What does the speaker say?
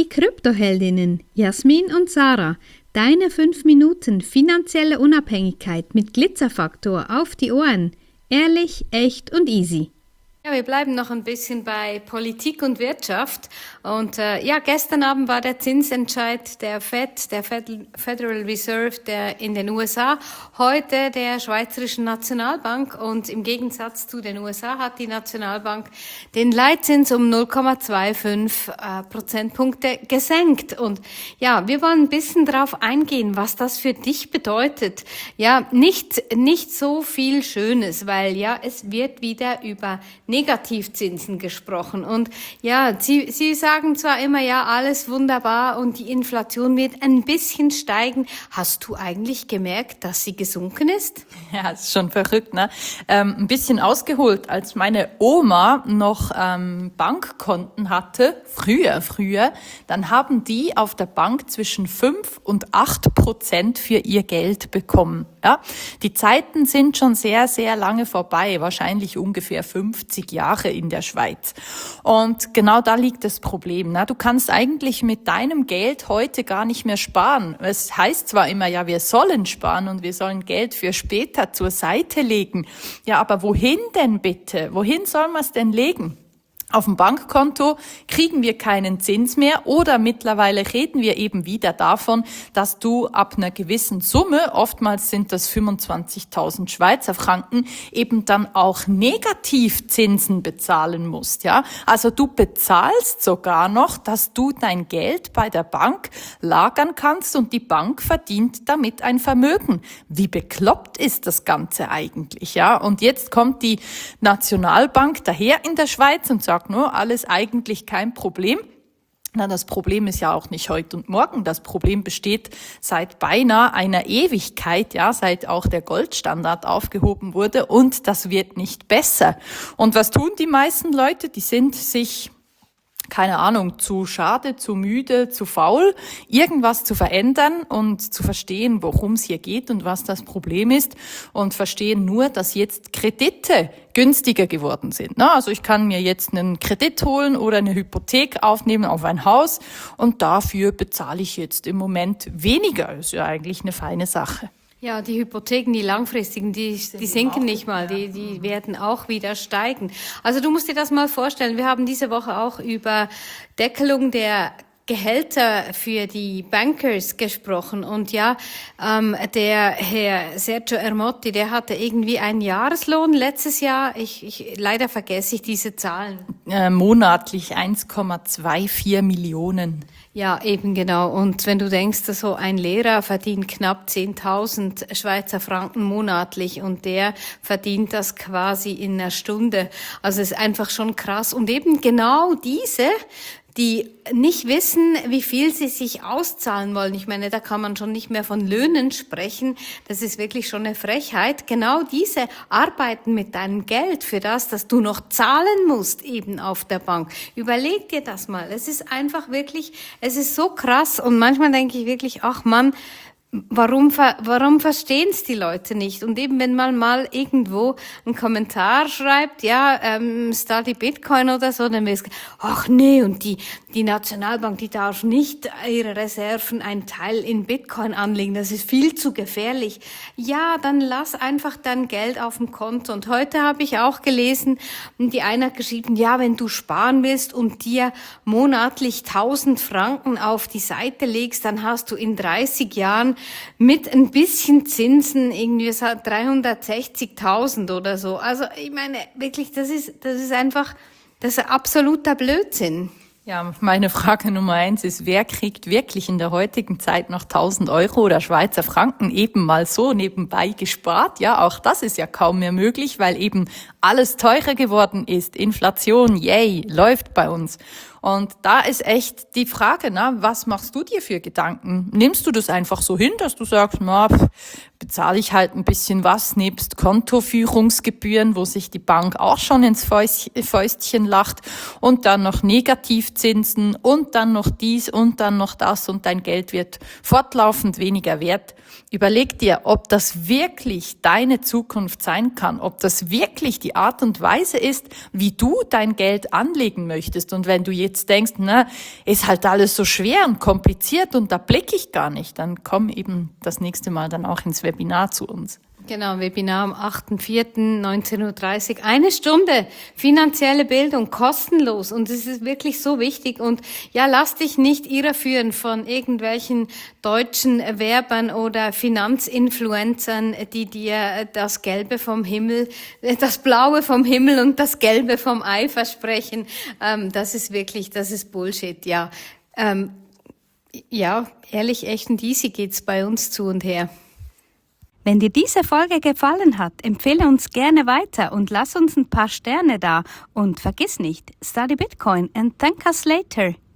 Kryptoheldinnen Jasmin und Sarah. Deine 5 Minuten finanzielle Unabhängigkeit mit Glitzerfaktor auf die Ohren. Ehrlich, echt und easy. Ja, wir bleiben noch ein bisschen bei Politik und Wirtschaft. Und gestern Abend war der Zinsentscheid der Federal Reserve in den USA, heute der Schweizerischen Nationalbank. Und im Gegensatz zu den USA hat die Nationalbank den Leitzins um 0,25 Prozentpunkte gesenkt. Und ja, wir wollen ein bisschen darauf eingehen, was das für dich bedeutet. Ja, nicht so viel Schönes, weil ja, es wird wieder über Negativzinsen gesprochen. Und ja, Sie sagen zwar immer, ja, alles wunderbar und die Inflation wird ein bisschen steigen. Hast du eigentlich gemerkt, dass sie gesunken ist? Ja, ist schon verrückt, ne? Ein bisschen ausgeholt, als meine Oma noch Bankkonten hatte, früher, dann haben die auf der Bank zwischen 5 und 8% für ihr Geld bekommen. Ja? Die Zeiten sind schon sehr, sehr lange vorbei, wahrscheinlich ungefähr 50 Jahre in der Schweiz. Und genau da liegt das Problem. Ne? Du kannst eigentlich mit deinem Geld heute gar nicht mehr sparen. Es heißt zwar immer, ja, wir sollen sparen und wir sollen Geld für später zur Seite legen. Ja, aber wohin denn bitte? Wohin soll man es denn legen? Auf dem Bankkonto kriegen wir keinen Zins mehr oder mittlerweile reden wir eben wieder davon, dass du ab einer gewissen Summe, oftmals sind das 25.000 Schweizer Franken, eben dann auch Negativzinsen bezahlen musst, ja. Also du bezahlst sogar noch, dass du dein Geld bei der Bank lagern kannst und die Bank verdient damit ein Vermögen. Wie bekloppt ist das Ganze eigentlich, ja? Und jetzt kommt die Nationalbank daher in der Schweiz und sagt, nur alles eigentlich kein Problem. Na, das Problem ist ja auch nicht heute und morgen. Das Problem besteht seit beinahe einer Ewigkeit, ja, seit auch der Goldstandard aufgehoben wurde und das wird nicht besser. Und was tun die meisten Leute? Die sind sich keine Ahnung, zu schade, zu müde, zu faul, irgendwas zu verändern und zu verstehen, worum es hier geht und was das Problem ist und verstehen nur, dass jetzt Kredite günstiger geworden sind. Na, also ich kann mir jetzt einen Kredit holen oder eine Hypothek aufnehmen auf ein Haus und dafür bezahle ich jetzt im Moment weniger. Ist ja eigentlich eine feine Sache. Ja, die Hypotheken, die langfristigen, die sinken nicht mal, die werden auch wieder steigen. Also du musst dir das mal vorstellen, wir haben diese Woche auch über Deckelung der Gehälter für die Bankers gesprochen und ja, der Herr Sergio Ermotti, der hatte irgendwie einen Jahreslohn letztes Jahr, leider vergesse ich diese Zahlen. Monatlich 1,24 Millionen. Ja, eben genau. Und wenn du denkst, so ein Lehrer verdient knapp 10.000 Schweizer Franken monatlich und der verdient das quasi in einer Stunde. Also es ist einfach schon krass. Und eben genau diese, die nicht wissen, wie viel sie sich auszahlen wollen. Ich meine, da kann man schon nicht mehr von Löhnen sprechen. Das ist wirklich schon eine Frechheit. Genau diese arbeiten mit deinem Geld für das du noch zahlen musst, eben auf der Bank. Überleg dir das mal. Es ist einfach wirklich, es ist so krass. Und manchmal denke ich wirklich, ach Mann, warum verstehen es die Leute nicht? Und eben, wenn man mal irgendwo einen Kommentar schreibt, ja, study Bitcoin oder so, dann wird es, ach nee, und die Nationalbank, die darf nicht ihre Reserven einen Teil in Bitcoin anlegen, das ist viel zu gefährlich. Ja, dann lass einfach dein Geld auf dem Konto. Und heute habe ich auch gelesen, die eine hat geschrieben, ja, wenn du sparen willst und dir monatlich 1.000 Franken auf die Seite legst, dann hast du in 30 Jahren mit ein bisschen Zinsen irgendwie 360.000 oder so. Also ich meine, wirklich, das ist absoluter Blödsinn. Ja, meine Frage Nummer 1 ist, wer kriegt wirklich in der heutigen Zeit noch 1.000 Euro oder Schweizer Franken eben mal so nebenbei gespart? Ja, auch das ist ja kaum mehr möglich, weil eben alles teurer geworden ist. Inflation, yay, läuft bei uns. Und da ist echt die Frage, was machst du dir für Gedanken? Nimmst du das einfach so hin, dass du sagst, bezahle ich halt ein bisschen was nebst Kontoführungsgebühren, wo sich die Bank auch schon ins Fäustchen lacht und dann noch Negativzinsen und dann noch dies und dann noch das und dein Geld wird fortlaufend weniger wert. Überleg dir, ob das wirklich deine Zukunft sein kann, ob das wirklich die Art und Weise ist, wie du dein Geld anlegen möchtest. Und wenn du jetzt jetzt denkst, na, ist halt alles so schwer und kompliziert und da blicke ich gar nicht, dann komm eben das nächste Mal dann auch ins Webinar zu uns. Genau, Webinar am 8.4.19:30 Uhr. 1 Stunde finanzielle Bildung, kostenlos. Und es ist wirklich so wichtig. Und ja, lass dich nicht irreführen von irgendwelchen deutschen Werbern oder Finanzinfluencern, die dir das Gelbe vom Himmel, das Blaue vom Himmel und das Gelbe vom Ei versprechen. Das ist Bullshit, ja. Ja, ehrlich, echt und easy geht's bei uns zu und her. Wenn dir diese Folge gefallen hat, empfehle uns gerne weiter und lass uns ein paar Sterne da. Und vergiss nicht, study Bitcoin and thank us later.